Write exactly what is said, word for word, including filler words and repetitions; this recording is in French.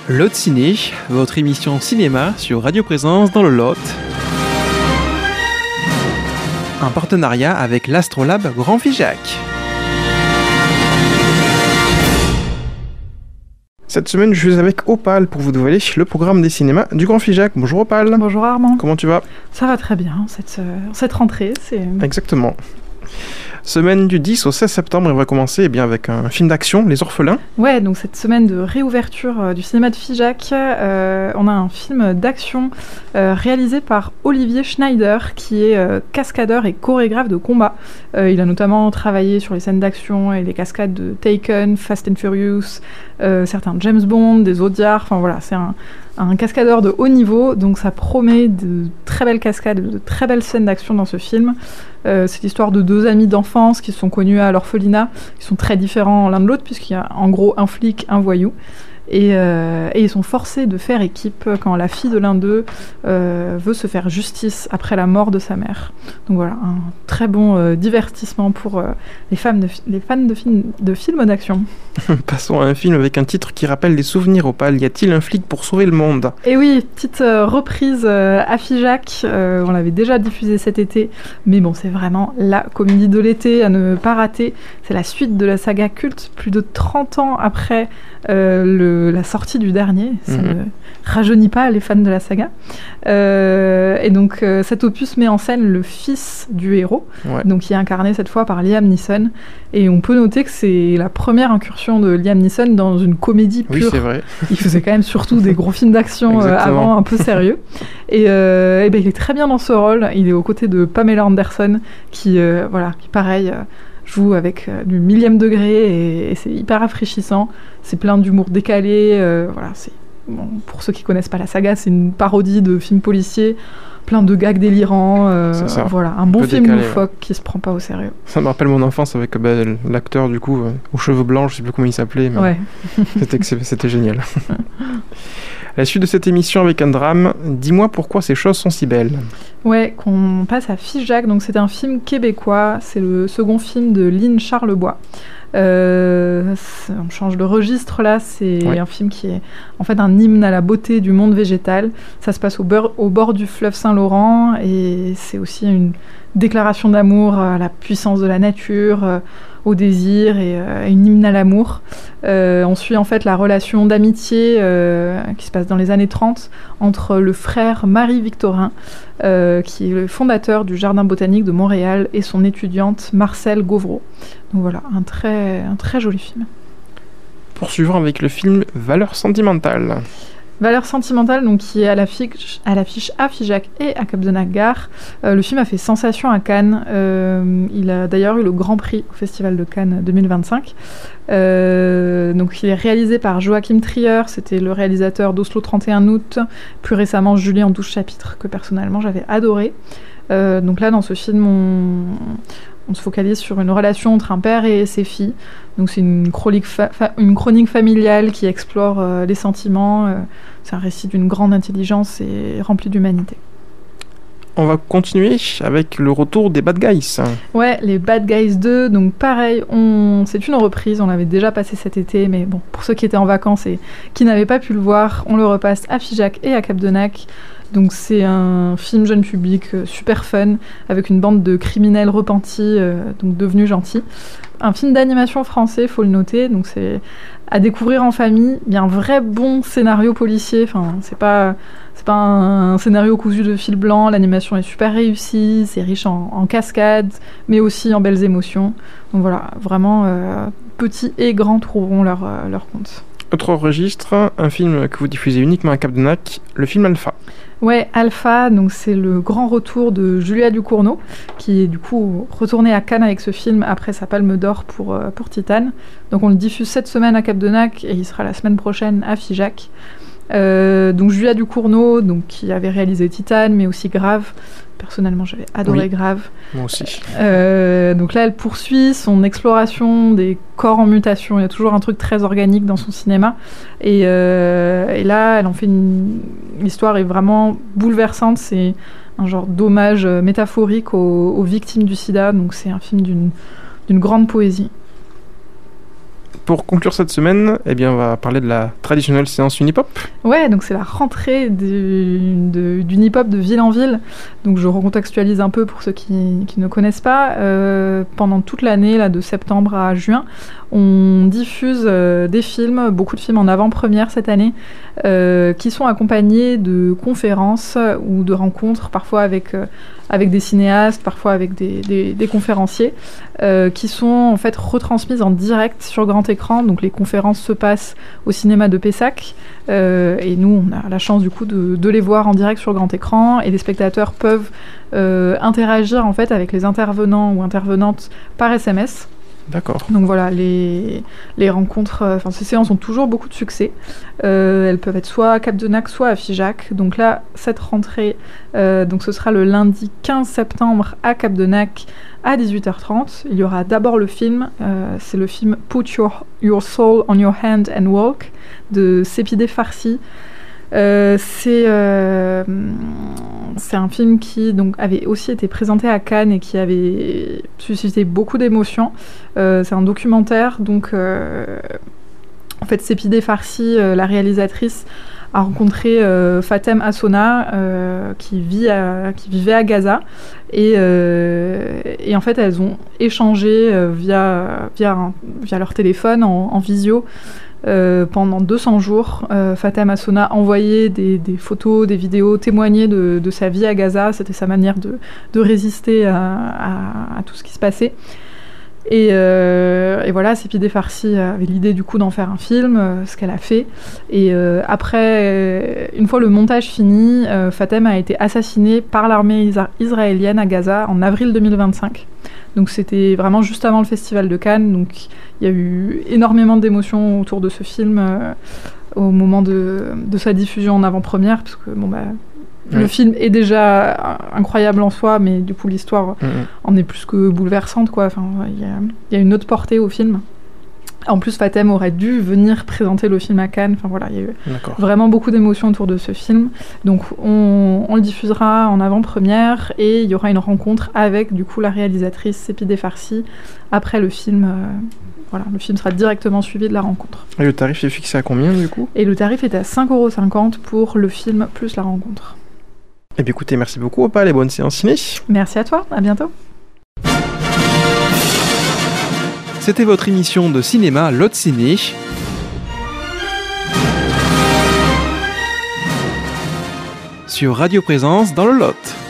Lot Ciné, votre émission cinéma sur Radio Présence dans le Lot. Un partenariat avec l'Astrolabe Grand Figeac. Cette semaine, je suis avec Opale pour vous dévoiler le programme des cinémas du Grand Figeac. Bonjour Opale. Bonjour Armand. Comment tu vas ? Ça va très bien, cette, euh, cette rentrée. C'est... Exactement. Semaine du dix au seize septembre, on va commencer eh bien, avec un film d'action, Les Orphelins. Ouais, donc cette semaine de réouverture euh, du cinéma de Figeac, euh, on a un film d'action euh, réalisé par Olivier Schneider, qui est euh, cascadeur et chorégraphe de combat. Euh, il a notamment travaillé sur les scènes d'action et les cascades de Taken, Fast and Furious, euh, certains James Bond, des Zodiac, enfin voilà, c'est un, un cascadeur de haut niveau, donc ça promet de très belles cascades, de très belles scènes d'action dans ce film. Euh, c'est l'histoire de deux amis d'enfance qui se sont connus à l'orphelinat, qui sont très différents l'un de l'autre, puisqu'il y a en gros un flic, un voyou. Et, euh, et ils sont forcés de faire équipe quand la fille de l'un d'eux euh, veut se faire justice après la mort de sa mère. Donc voilà, un très bon euh, divertissement pour euh, les, femmes de fi- les fans de, film, de films d'action. Passons à un film avec un titre qui rappelle des souvenirs, Opale. Y a-t-il un flic pour sauver le monde ? Et oui, petite euh, reprise euh, à Figeac, euh, on l'avait déjà diffusé cet été, mais bon, c'est vraiment la comédie de l'été à ne pas rater. C'est la suite de la saga culte, plus de trente ans après euh, le, la sortie du dernier. Ça mm-hmm. ne rajeunit pas les fans de la saga. Euh, et donc euh, cet opus met en scène le fils du héros, ouais. donc qui est incarné cette fois par Liam Neeson. Et on peut noter que c'est la première incursion de Liam Neeson dans une comédie pure. Oui, c'est vrai. Il faisait quand même surtout des gros films d'action euh, avant, un peu sérieux. Et, euh, et ben, il est très bien dans ce rôle. Il est aux côtés de Pamela Anderson, qui, euh, voilà, qui pareil, euh, joue avec euh, du millième degré, et, et c'est hyper rafraîchissant. C'est plein d'humour décalé. Euh, voilà, c'est, bon, pour ceux qui connaissent pas la saga, c'est une parodie de films policiers. Plein de gags délirants, euh, voilà, un, un bon film décalé, loufoque ouais. qui se prend pas au sérieux. Ça me rappelle mon enfance avec bah, l'acteur du coup euh, aux cheveux blancs, je sais plus comment il s'appelait, mais ouais. c'était, c'était génial. La suite de cette émission avec un drame, dis-moi pourquoi ces choses sont si belles. Ouais, qu'on passe à Figeac, donc c'est un film québécois, c'est le second film de Lynn Charlebois. Euh, on change de registre là, c'est ouais. un film qui est en fait un hymne à la beauté du monde végétal. Ça se passe au, beur, au bord du fleuve Saint-Laurent, et c'est aussi une déclaration d'amour à la puissance de la nature, euh, au désir, et euh, une hymne à l'amour. Euh, on suit en fait la relation d'amitié euh, qui se passe dans les années trente entre le frère Marie-Victorin, euh, qui est le fondateur du Jardin botanique de Montréal, et son étudiante Marcelle Gauvreau. Donc voilà, un très, un très joli film. Poursuivons avec le film Valeurs sentimentales. Valeurs sentimentales, donc, qui est à l'affiche, à l'affiche à Figeac et à Cap-de-Nac-Gare. Euh, le film a fait sensation à Cannes. Euh, il a d'ailleurs eu le Grand Prix au Festival de Cannes deux mille vingt-cinq. Euh, donc, il est réalisé par Joachim Trier. C'était le réalisateur d'Oslo trente et un août. Plus récemment, Julie en douze chapitres, que personnellement j'avais adoré. Euh, donc là, dans ce film, on... on se focalise sur une relation entre un père et ses filles. Donc c'est une chronique, fa- fa- une chronique familiale qui explore euh, les sentiments. Euh, c'est un récit d'une grande intelligence et rempli d'humanité. On va continuer avec le retour des Bad Guys. Ouais, les Bad Guys deux, donc pareil, on... c'est une reprise, on l'avait déjà passé cet été, mais bon, pour ceux qui étaient en vacances et qui n'avaient pas pu le voir, on le repasse à Figeac et à Cap-de-Nac. Donc c'est un film jeune public euh, super fun, avec une bande de criminels repentis, euh, donc devenus gentils. Un film d'animation français, faut le noter, donc c'est à découvrir en famille. Il y a un vrai bon scénario policier, enfin c'est pas, c'est pas un, un scénario cousu de fil blanc, l'animation est super réussie, c'est riche en, en cascades, mais aussi en belles émotions. Donc voilà, vraiment, euh, petits et grands trouveront leur, euh, leur compte. Autre registre, un film que vous diffusez uniquement à Cap-de-Nac, le film Alpha. Ouais, Alpha, donc c'est le grand retour de Julia Ducournau, qui est du coup retournée à Cannes avec ce film après sa Palme d'Or pour, euh, pour Titane. Donc on le diffuse cette semaine à Cap-de-Nac, et il sera la semaine prochaine à Figeac. Euh, donc Julia Ducournau, donc, qui avait réalisé Titane, mais aussi Grave. Personnellement, j'avais adoré oui, Grave. Moi aussi. Euh, donc là, elle poursuit son exploration des corps en mutation. Il y a toujours un truc très organique dans son cinéma. Et, euh, et là, elle en fait une... L'histoire est vraiment bouleversante. C'est un genre d'hommage métaphorique aux, aux victimes du sida. Donc c'est un film d'une, d'une grande poésie. pour conclure cette semaine, eh bien, on va parler de la traditionnelle séance Unipop. Ouais, donc c'est la rentrée du, de, d'Unipop de ville en ville. Donc je recontextualise un peu pour ceux qui, qui ne connaissent pas. Euh, pendant toute l'année, là, de septembre à juin, on diffuse euh, des films, beaucoup de films en avant-première cette année, euh, qui sont accompagnés de conférences ou de rencontres, parfois avec, euh, avec des cinéastes, parfois avec des, des, des conférenciers, euh, qui sont en fait retransmises en direct sur grand écran. Donc les conférences se passent au cinéma de Pessac, euh, et nous on a la chance du coup de, de les voir en direct sur grand écran, et les spectateurs peuvent euh, interagir en fait avec les intervenants ou intervenantes par S M S. D'accord. Donc voilà, les, les rencontres, enfin ces séances ont toujours beaucoup de succès. Euh, elles peuvent être soit à Capdenac, soit à Figeac. Donc là, cette rentrée, euh, donc ce sera le lundi quinze septembre à Capdenac à dix-huit heures trente. Il y aura d'abord le film, euh, c'est le film Put Your, Your Soul on Your Hand and Walk de Sepideh Farsi. Euh, c'est, euh, c'est un film qui donc, avait aussi été présenté à Cannes et qui avait suscité beaucoup d'émotions. Euh, c'est un documentaire, donc euh, en fait Sepideh Farsi, euh, la réalisatrice, a rencontré euh, Fatem Assouna euh, qui, vit à, qui vivait à Gaza, et, euh, et en fait elles ont échangé euh, via, via, via leur téléphone en, en visio. Euh, pendant deux cents jours, euh, Fatem Assouna envoyait des, des photos, des vidéos, témoignait de, de sa vie à Gaza. C'était sa manière de, de résister à, à, à tout ce qui se passait. Et, euh, et voilà, Sepideh Farsi avait l'idée du coup d'en faire un film, euh, ce qu'elle a fait. Et euh, après, euh, une fois le montage fini, euh, Fatem a été assassinée par l'armée isra- israélienne à Gaza en avril deux mille vingt-cinq. Donc c'était vraiment juste avant le festival de Cannes. Donc il y a eu énormément d'émotions autour de ce film euh, au moment de, de sa diffusion en avant-première, parce que bon bah oui. Le film est déjà incroyable en soi, mais du coup l'histoire mmh. en est plus que bouleversante, quoi. Enfin, il y a, y a une autre portée au film. En plus, Fatem aurait dû venir présenter le film à Cannes. Enfin voilà, il y a eu D'accord. vraiment beaucoup d'émotions autour de ce film. Donc on, on le diffusera en avant-première, et il y aura une rencontre avec du coup la réalisatrice Sepideh Farsi après le film. Euh, voilà, le film sera directement suivi de la rencontre. Et le tarif est fixé à combien du coup ? Et le tarif est à cinq euros cinquante pour le film plus la rencontre. Eh bien écoutez, merci beaucoup Opal et bonne séance ciné. Merci à toi, à bientôt. C'était votre émission de cinéma Lot Ciné. Sur Radio Présence dans le Lot.